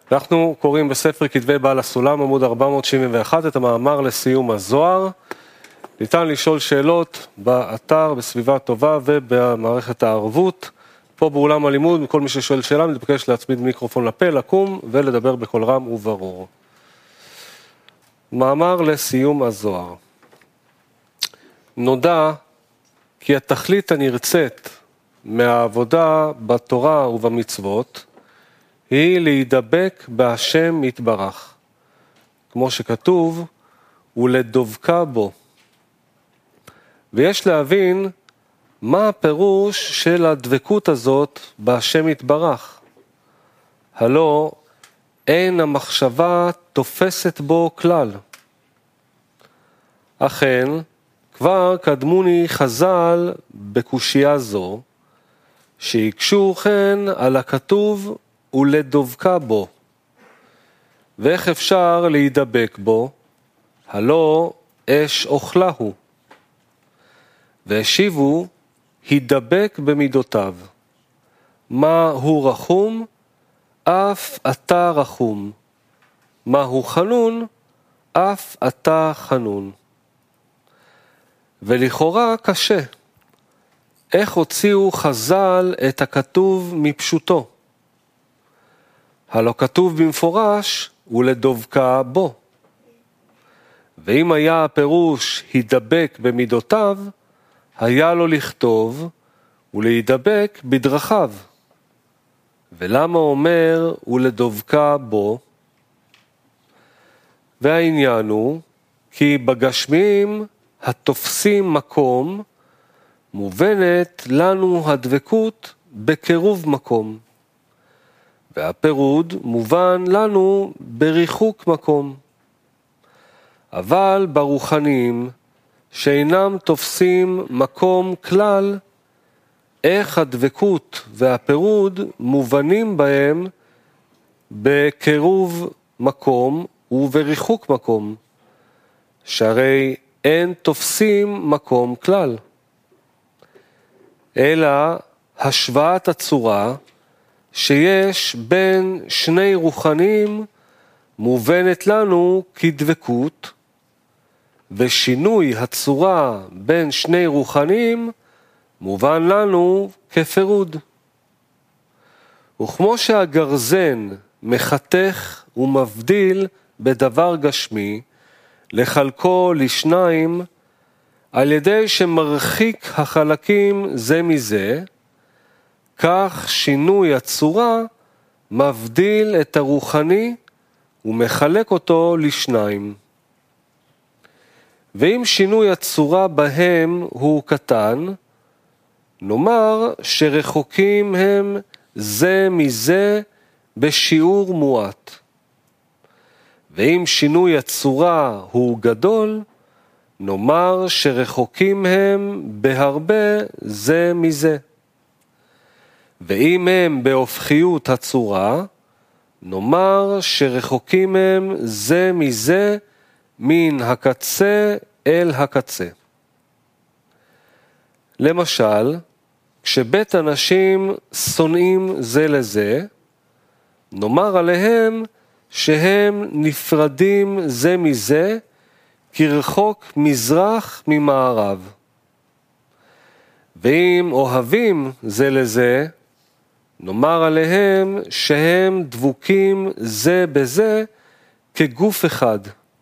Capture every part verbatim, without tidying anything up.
אנחנו קוראים בספר כתבי בעל הסולם, עמוד ארבע מאות שבעים ואחת, את המאמר לסיום הזוהר. ניתן לשאול שאלות באתר, בסביבה טובה ובמערכת הערבות. פה באולם הלימוד, כל מי ששואל שאלה, מתבקש להצמיד מיקרופון לפה, לקום ולדבר בקול רם וברור. מאמר לסיום הזוהר. נודע כי התכלית הנרצית מהעבודה בתורה ובמצוות היא להידבק בהשם יתברך, כמו שכתוב, ולדבקה בו. ויש להבין מה הפירוש של הדבקות הזאת בהשם יתברך. הלא אין המחשבה תופסת בו כלל. אכן, כבר קדמוני חז"ל בקושייה זו, שיקשו כן על הכתוב ולדבקה בו. ואיך אפשר להידבק בו? הלא אש אוכלה הוא. והשיבו, הידבק במידותיו. מה הוא רחום? אף אתה רחום. מה הוא חנון? אף אתה חנון. ולכאורה קשה. איך הוציאו חז"ל את הכתוב מפשוטו? הלא כתוב במפורש ולדבקה בו. ואם היה הפירוש הידבק במידותיו, היה לו לכתוב ולהידבק בדרכיו. ולמה אומר ולדבקה בו? והעניין הוא כי בגשמים התופסים מקום מובנת לנו הדבקות בקירוב מקום. והפירוד מובן לנו בריחוק מקום. אבל ברוחניים שאינם תופסים מקום כלל, איך הדבקות והפירוד מובנים בהם בקירוב מקום ובריחוק מקום, שהרי אין תופסים מקום כלל. אלא השוואת הצורה שיש בין שני רוחניים מובנת לנו כדבקות, ושינוי הצורה בין שני רוחניים מובן לנו כפירוד. וכמו שהגרזן מחתך ומבדיל בדבר גשמי לחלקו לשניים על ידי שמרחיק החלקים זה מזה, כך שינוי הצורה מבדיל את הרוחני ומחלק אותו לשניים. ואם שינוי הצורה בהם הוא קטן, נאמר שרחוקים הם זה מזה בשיעור מועט. ואם שינוי הצורה הוא גדול, נאמר שרחוקים הם בהרבה זה מזה. ואם הם בהופכיות הצורה, נאמר שרחוקים הם זה מזה מן הקצה אל הקצה. למשל, כשבית אנשים שונאים זה לזה, נאמר עליהם שהם נפרדים זה מזה כרחוק מזרח ממערב. ואם אוהבים זה לזה, נאמר עליהם שהם דבוקים זה בזה כגוף אחד.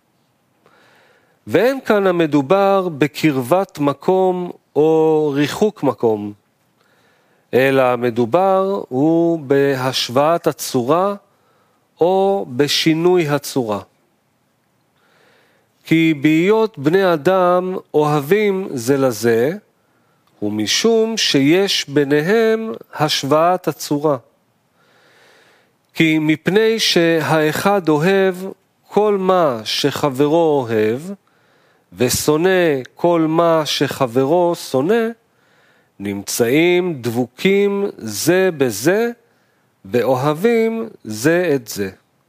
ואין כאן המדובר בקרבת מקום או ריחוק מקום, אלא המדובר הוא בהשוואת הצורה או בשינוי הצורה. כי בהיות בני אדם אוהבים זה לזה, ומשום שיש ביניהם השוואת הצורה. כי מפני שהאחד אוהב כל מה שחברו אוהב, ושונא כל מה שחברו שונא, נמצאים דבוקים זה בזה, ואוהבים זה את זה.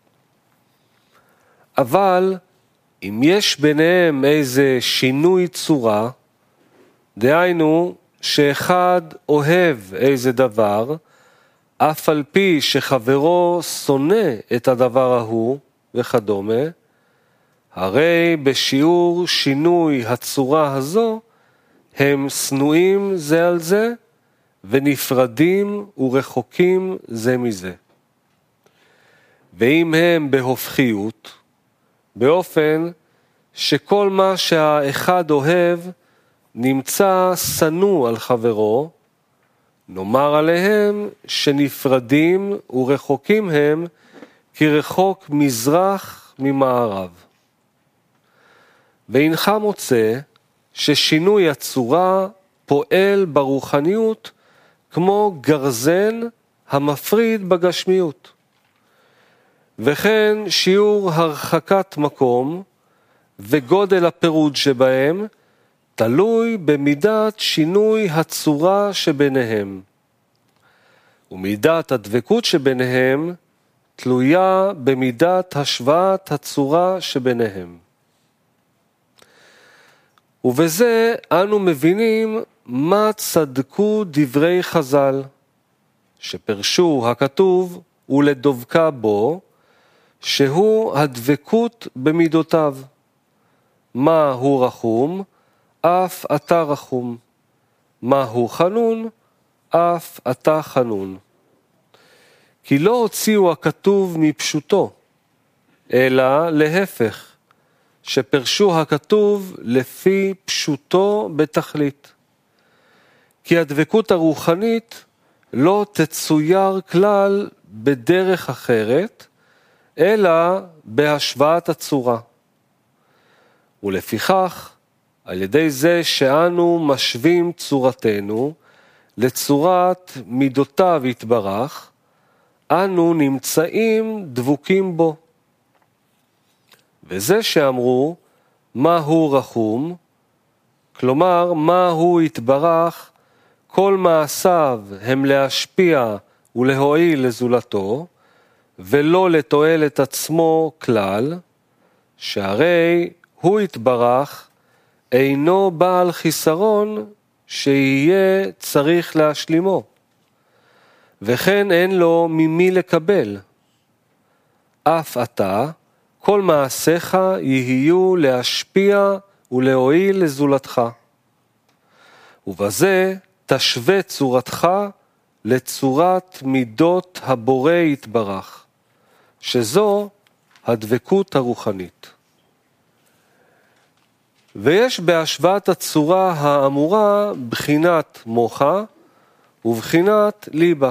אבל אם יש ביניהם איזה שינוי צורה, דהיינו שאחד אוהב איזה דבר, אף על פי שחברו שונא את הדבר ההוא וכדומה, הרי בשיעור שינוי הצורה הזו, הם שנואים זה על זה, ונפרדים ורחוקים זה מזה. ואם הם בהופכיות, באופן שכל מה שהאחד אוהב נמצא שנוא על חברו, נאמר עליהם שנפרדים ורחוקים הם כרחוק מזרח ממערב. ואינך מוצא ששינוי הצורה פועל ברוחניות כמו גרזן המפריד בגשמיות. וכן שיעור הרחקת מקום וגודל הפירוד שבהם תלוי במידת שינוי הצורה שביניהם. ומידת הדבקות שביניהם תלויה במידת השוואת הצורה שביניהם. ובזה אנו מבינים מה צדקו דברי חז"ל, שפרשו הכתוב ולדבקה בו, שהוא הדבקות במידותיו. מה הוא רחום? אף אתה רחום. מה הוא חנון? אף אתה חנון. כי לא הוציאו הכתוב מפשוטו, אלא להפך, שפרשו הכתוב לפי פשוטו בתכלית. כי הדבקות הרוחנית לא תצויר כלל בדרך אחרת, אלא בהשוואת הצורה. ולפיכך, על ידי זה שאנו משווים צורתנו לצורת מידותיו יתברך, אנו נמצאים דבוקים בו. וזה שאמרו מה הוא רחום, כלומר מה הוא יתברך, כל מעשיו הם להשפיע ולהועיל לזולתו, ולא לתועלת עצמו כלל, שהרי הוא יתברך אינו בעל חיסרון שיהיה צריך להשלימו, וכן אין לו ממי לקבל. אף אתה, כל מעשיך יהיו להשפיע ולהועיל לזולתך. ובזה תשווה צורתך לצורת מידות הבורא יתברך, שזו הדבקות הרוחנית. ויש בהשוואת הצורה האמורה בחינת מוחה ובחינת ליבה.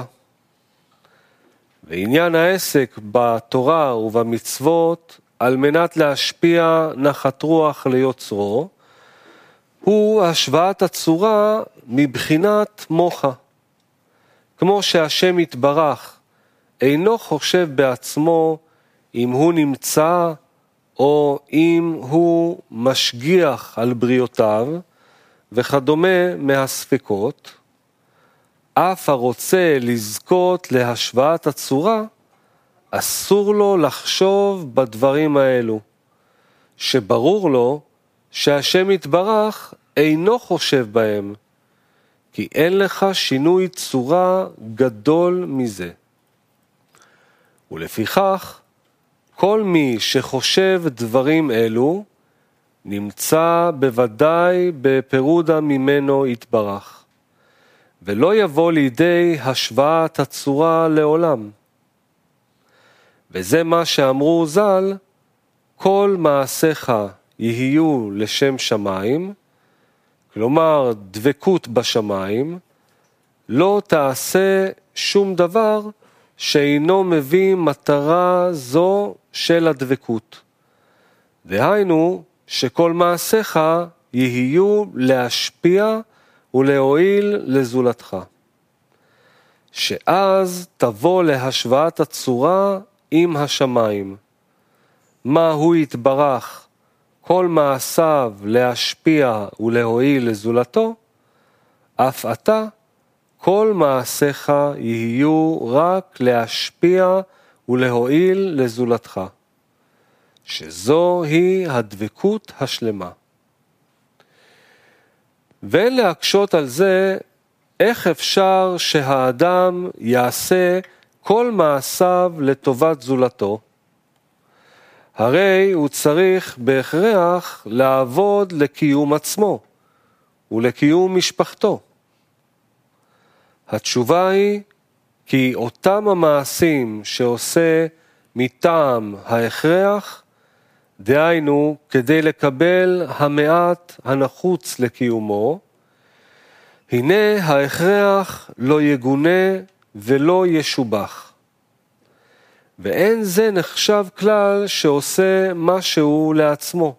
ועניין העסק בתורה ובמצוות על מנת להשפיע נחת רוח ליוצרו, הוא השוואת הצורה מבחינת מוחה. כמו שהשם יתברך אינו חושב בעצמו אם הוא נמצא או אם הוא משגיח על בריאותיו וכדומה מהספקות, אף הרוצה לזכות להשוואת הצורה, אסור לו לחשוב בדברים האלו, שברור לו שהשם יתברך אינו חושב בהם, כי אין לך שינוי צורה גדול מזה. ולפיכך, כל מי שחושב דברים אלו, נמצא בוודאי בפירודה ממנו יתברך, ולא יבוא לידי השוואת הצורה לעולם. וזה מה שאמרו ז"ל, כל מעשיך יהיו לשם שמיים, כלומר דבקות בשמיים, לא תעשה שום דבר שאינו מביא מטרה זו של הדבקות. דהיינו שכל מעשיך יהיו להשפיע ולהועיל לזולתך. שאז תבוא להשוואת הצורה עם השמיים. מה הוא יתברך, כל מעשיו להשפיע ולהועיל לזולתו, אף אתה, כל מעשיך יהיו רק להשפיע ולהועיל לזולתך, שזו היא הדבקות השלמה. ואין להקשות על זה איך אפשר שהאדם יעשה כל מעשיו לטובת זולתו? הרי הוא צריך בהכרח לעבוד לקיום עצמו ולקיום משפחתו. התשובה היא כי אותם המעשים שעושה מטעם ההכרח, דהיינו כדי לקבל המעט הנחוץ לקיומו, הנה ההכרח לא יגונה ולא ישובח. ואין זה נחשב כלל שעושה משהו לעצמו.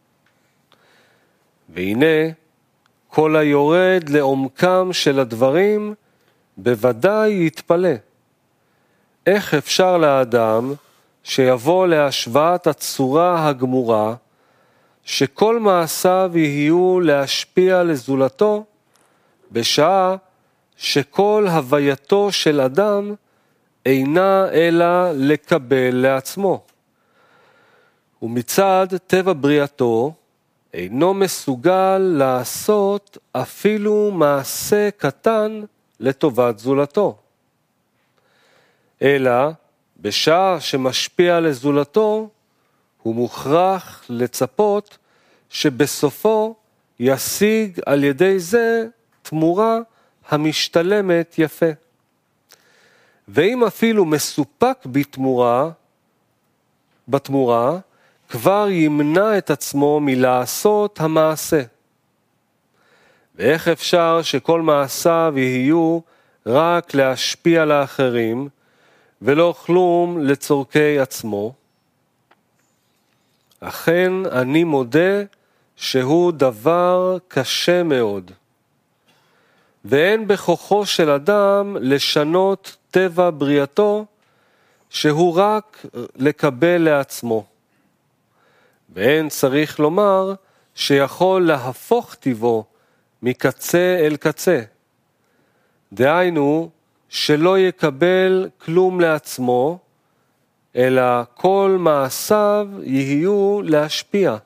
והנה כל היורד לעומקם של הדברים בוודאי יתפלא. איך אפשר לאדם שיבוא להשוואת הצורה הגמורה, שכל מעשיו יהיו להשפיע לזולתו, בשעה שכל הווייתו של אדם אינה אלא לקבל לעצמו. ומצד טבע בריאתו אינו מסוגל לעשות אפילו מעשה קטן לטובת זולתו. אלא בשעה שמשפיע לזולתו, הוא מוכרח לצפות שבסופו ישיג על ידי זה תמורה המשתלמת יפה. ואם אפילו מסופק בתמורה, בתמורה, כבר ימנע את עצמו מלעשות המעשה. ואיך אפשר שכל מעשיו יהיו רק להשפיע לאחרים, ולא כלום לצורכי עצמו? אכן אני מודה שהוא דבר קשה מאוד. ואין בכוחו של אדם לשנות טבע בריאתו, שהוא רק לקבל לעצמו. ואין צריך לומר שיכול להפוך טבעו מקצה אל קצה. דהיינו שלא יקבל כלום לעצמו, אלא כל מעשיו יהיו להשפיע.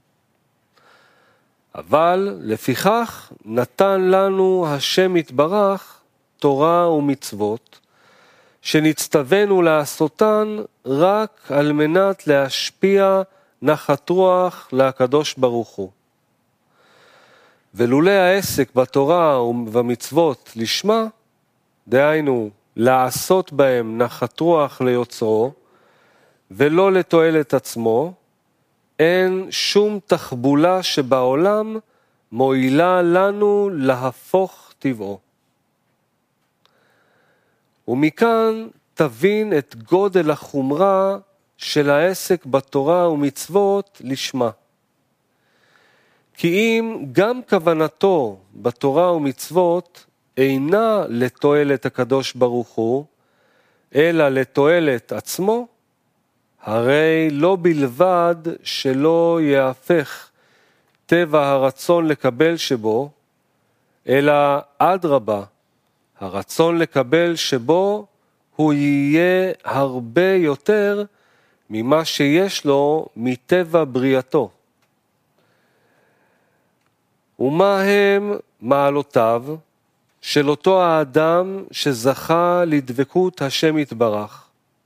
אבל לפיכך נתן לנו השם יתברך תורה ומצוות, שנצטווינו לעשותן רק על מנת להשפיע נחת רוח לקדוש ברוך הוא. ולולא העסק בתורה ובמצוות לשמה, דהיינו לעשות בהם נחת רוח ליוצרו, ולא לתועלת עצמו, אין שום תחבולה שבעולם מועילה לנו להפוך טבעו. ומכאן תבין את גודל החומרה של העסק בתורה ומצוות לשמה. כי אם גם כוונתו בתורה ומצוות אינה לתועלת הקדוש ברוך הוא, אלא לתועלת עצמו, הרי לא בלבד שלא יהפך טבע הרצון לקבל שבו, אלא אדרבה, הרצון לקבל שבו הוא יהיה הרבה יותר ממה שיש לו מטבע בריאתו. ומה הם מעלותיו של אותו האדם שזכה לדבקות השם יתברך?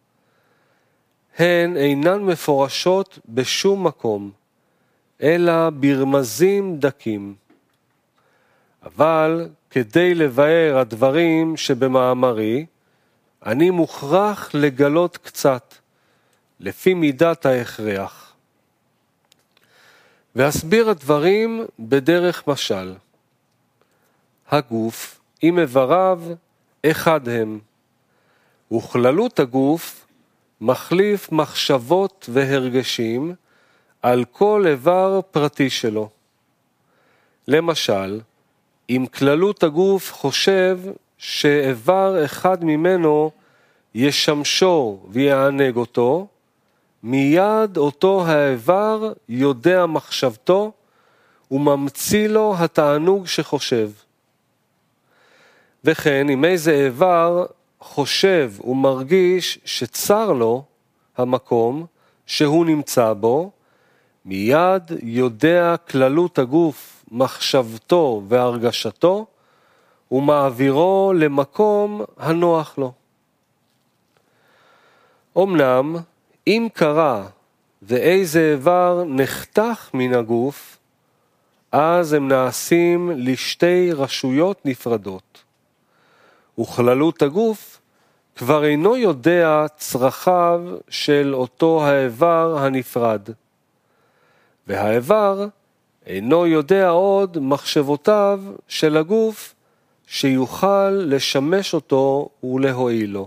הן אינן מפורשות בשום מקום, אלא ברמזים דקים. אבל כדי לבאר הדברים שבמאמרי, אני מוכרח לגלות קצת, לפי מידת ההכרח. ואסביר הדברים בדרך משל. הגוף עם איבריו אחד הם, וכללות הגוף מחליף מחשבות והרגשים על כל איבר פרטי שלו. למשל, אם כללות הגוף חושב שאיבר אחד ממנו ישמשו ויענג אותו, מיד אותו האיבר יודע מחשבתו וממציא לו התענוג שחושב. וכן, אם איזה איבר חושב ומרגיש שצר לו המקום שהוא נמצא בו, מיד יודע כללות הגוף מחשבתו והרגשתו, ומעבירו למקום הנוח לו. אמנם, אם קרה ואיזה איבר נחתך מן הגוף, אז הם נעשים לשתי רשויות נפרדות. וכללות הגוף כבר אינו יודע צרכיו של אותו האיבר הנפרד. והאיבר אינו יודע עוד מחשבותיו של הגוף שיוכל לשמש אותו ולהועיל לו.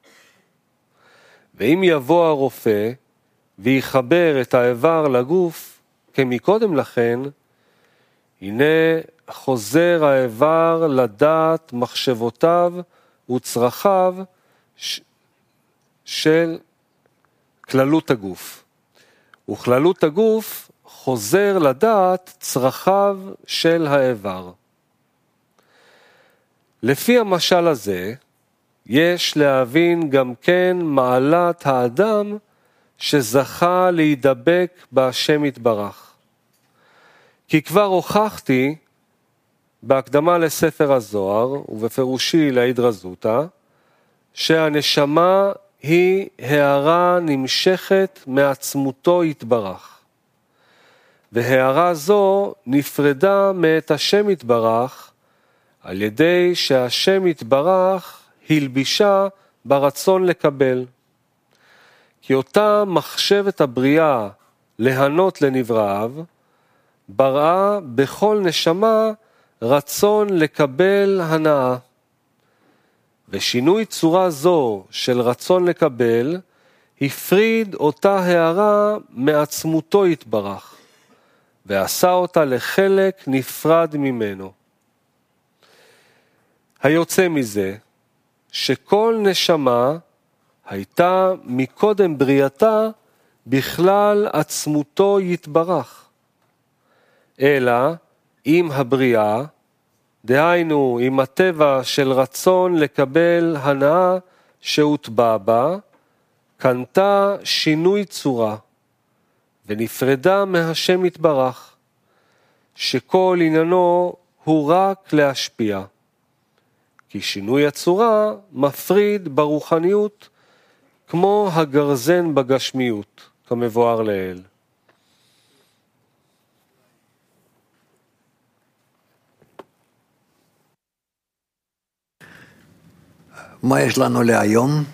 ואם יבוא הרופא ויחבר את האיבר לגוף כמקודם לכן, הנה חוזר האיבר לדעת מחשבותיו וצרכיו ש... של כללות הגוף. וכללות הגוף חוזר לדעת צרכיו של האיבר. לפי המשל הזה, יש להבין גם כן מעלת האדם שזכה להידבק בהשם יתברך. כי כבר הוכחתי בהקדמה לספר הזוהר ובפירושי להידרא זוטא, שהנשמה היא הערה נמשכת מעצמותו יתברך. והערה זו נפרדה מאת השם יתברך על ידי שהשם יתברך הלבישה ברצון לקבל. כי אותה מחשבת הבריאה להנות לנבראיו, בראה בכל נשמה רצון לקבל הנאה. ושינוי צורה זו של רצון לקבל, הפריד אותה הערה מעצמותו יתברך, ועשה אותה לחלק נפרד ממנו. היוצא מזה, שכל נשמה הייתה מקודם בריאתה בכלל עצמותו יתברך. אלא עם הבריאה, דהיינו עם הטבע של רצון לקבל הנאה שהוטבע בה, קנתה שינוי צורה, ונפרדה מהשם יתברך, שכל עניינו הוא רק להשפיע. כי שינוי הצורה מפריד ברוחניות כמו הגרזן בגשמיות, כמבואר לעיל. מה יש לנו להיום?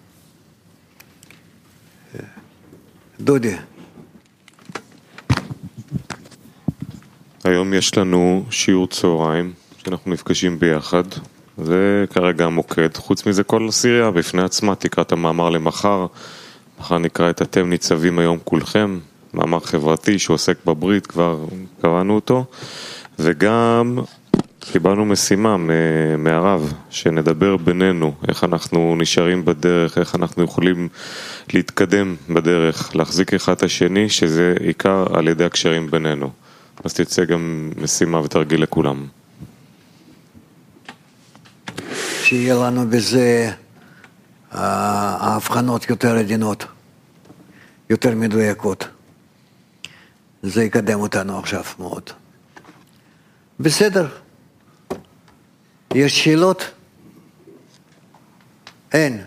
דודי. היום יש לנו שיעור צהריים שאנחנו נפגשים ביחד. זה כרגע המוקד. חוץ מזה כל הסירייה בפני עצמה תקרא את המאמר למחר. מחר נקרא את אתם ניצבים היום כולכם. מאמר חברתי שעוסק בברית, כבר קראנו אותו. וגם קיבלנו משימה מהרב שנדבר בינינו, איך אנחנו נשארים בדרך, איך אנחנו יכולים להתקדם בדרך, להחזיק אחד את השני, שזה עיקר על ידי הקשרים בינינו. אז תצא גם משימה ותרגיל לכולם. שיהיה לנו בזה ההבחנות יותר עדינות, יותר מדויקות. זה יקדם אותנו עכשיו מאוד. בסדר. יש שאלות? אין.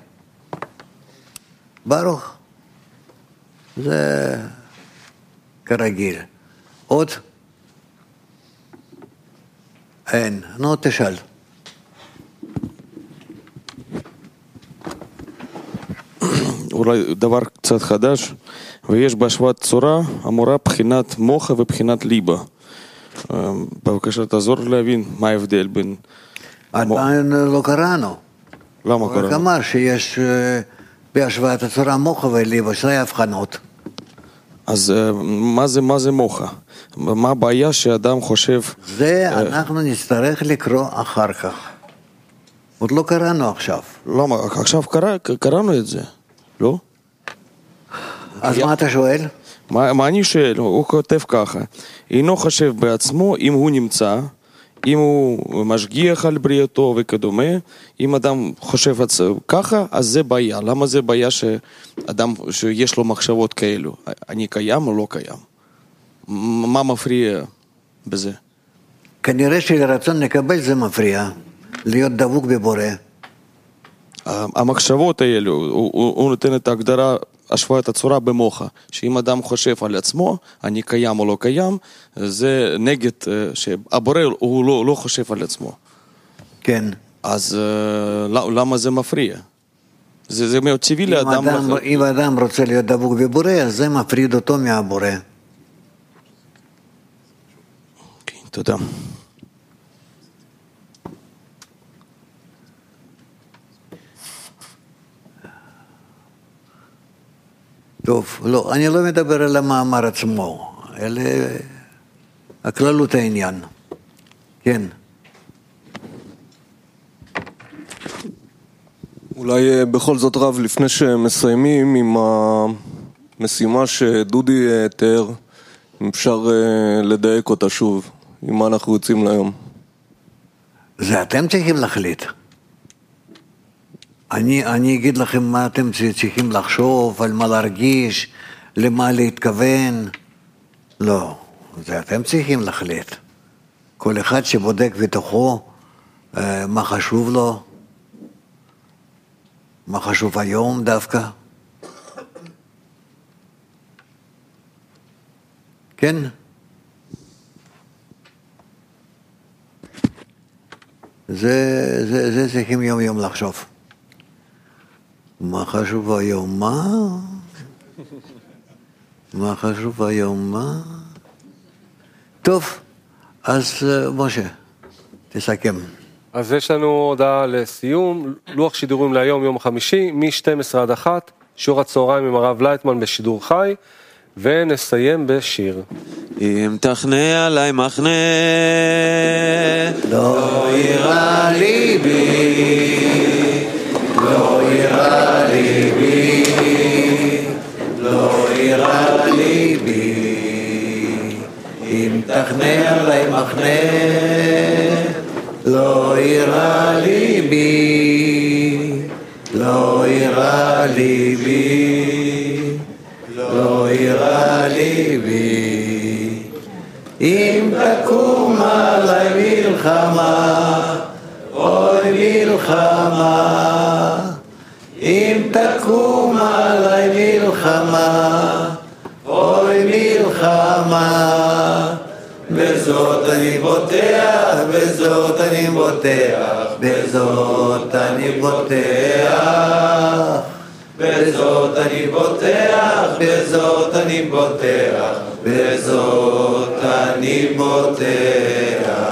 ברוך. זה כרגיל. עוד? אין. נו, תשאל. אולי דבר קצת חדש, ויש בהשוואת צורה אמורה בחינת מוחה ובחינת ליבה. בבקשה תעזור להבין מה ההבדל בין... עדיין לא קראנו. למה קראנו? רק אמר שיש בהשוואת הצורה מוחה וליבה, שתי הבחנות. אז מה זה, מה זה מוחה? מה הבעיה שאדם חושב... זה אנחנו נצטרך לקרוא אחר כך. עוד לא קראנו עכשיו. למה? עכשיו קרא, קראנו את זה, לא? אז מה אתה שואל? מה, מה אני שואל? הוא כותב ככה, אינו חושב בעצמו אם הוא נמצא, אם הוא משגיח על בריאתו וכדומה, אם אדם חושב ככה, אז זה בעיה. למה זה בעיה שאדם, שיש לו מחשבות כאלו? אני קיים או לא קיים? מה מפריע בזה? כנראה שלרצון לקבל זה מפריע. להיות דבוק בבורא. המחשבות האלו, הוא, הוא, הוא נותן את ההגדרה, השוואת הצורה במוחה, שאם אדם חושב על עצמו, אני קיים או לא קיים, זה נגד, שהבורא הוא לא, לא חושב על עצמו. כן. אז למה זה מפריע? זה, זה מאוד טבעי לאדם... אדם, לח... אם אדם רוצה להיות דבוק בבורא, אז זה מפריד אותו מהבורא. כן, תודה. טוב, לא, אני לא מדבר על המאמר עצמו, אלא הכללות העניין. כן. אולי בכל זאת רב, לפני שמסיימים עם המשימה שדודי תיאר, אם אפשר לדייק אותה שוב, עם מה אנחנו יוצאים להיום. זה אתם צריכים להחליט. אני, אני אגיד לכם מה אתם צריכים לחשוב, על מה להרגיש, למה להתכוון. לא, זה אתם צריכים להחליט. כל אחד שבודק בתוכו מה חשוב לו, מה חשוב היום דווקא. כן? זה, זה, זה צריכים יום יום לחשוב. מה חשוב היום מה? מה חשוב היום מה? טוב, אז משה, תסכם. אז יש לנו הודעה לסיום, לוח שידורים להיום, יום חמישי, מ-שתים עשרה עד אחת, שיעור הצהריים עם הרב לייטמן בשידור חי, ונסיים בשיר. אם תחנה עליי מחנה, לא יירא ליבי, לא יירא ליבי, לא יירא ליבי, אם תחנה עליי מחנה, לא יירא ליבי, לא יירא ליבי, לא יירא ליבי, אם תקום עליי מלחמה, אוי מלחמה, אם תקום עליי מלחמה, אוי מלחמה, בזאת אני בוטח, בזאת אני בוטח, בזאת אני בוטח, בזאת אני בוטח, בזאת אני בוטח, בזאת אני בוטח.